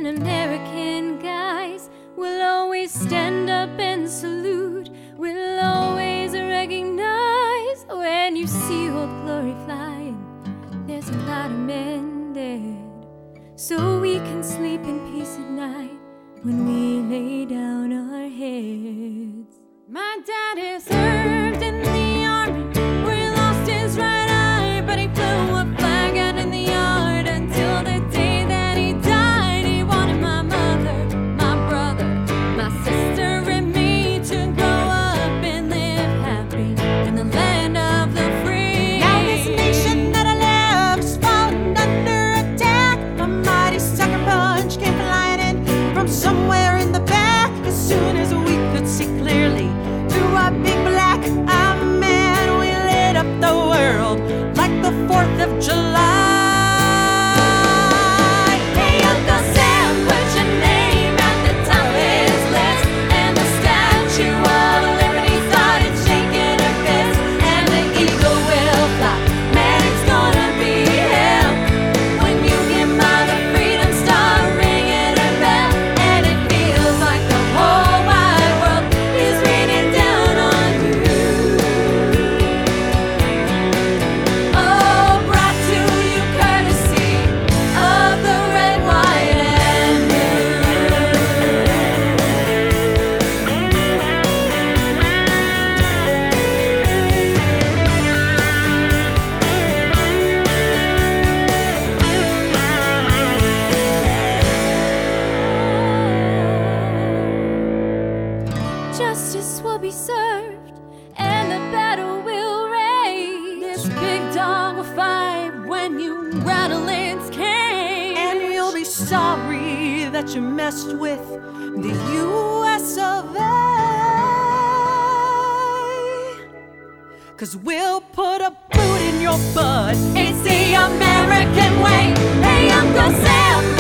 and American guys will always stand up and salute. We'll always recognize when you see Old Glory flying. There's a lot of men dead, so we can sleep in peace at night when we lay down our heads. My daddy served in the army where he lost his right eye, but he flew a flag out in the yard until the day that he died. He wanted my mother, my brother, my sister and me to grow up and live happy in the land of the free. Now this nation that I love is falling under attack. A mighty sucker punch came flying in from somewhere in the back. As soon as we could see clearly through our big black eye, man, we lit up the world like the 4th of July. Hey, Uncle Sam, put your name at the top of his list. And the Statue of Liberty started shaking her fist. And the eagle will fly, man, it's gonna be hell when you get by the Freedom Star ringing her bell. And it feels like the whole wide world is raining down on you. Oh, brought to you courtesy of the red, white, and blue. Justice will be served and the battle will rage. This big dog will fight when you rattle its cage. And you'll be sorry that you messed with the US of A. 'Cause we'll put a boot in your butt. It's the American way. Hey, Uncle Sam,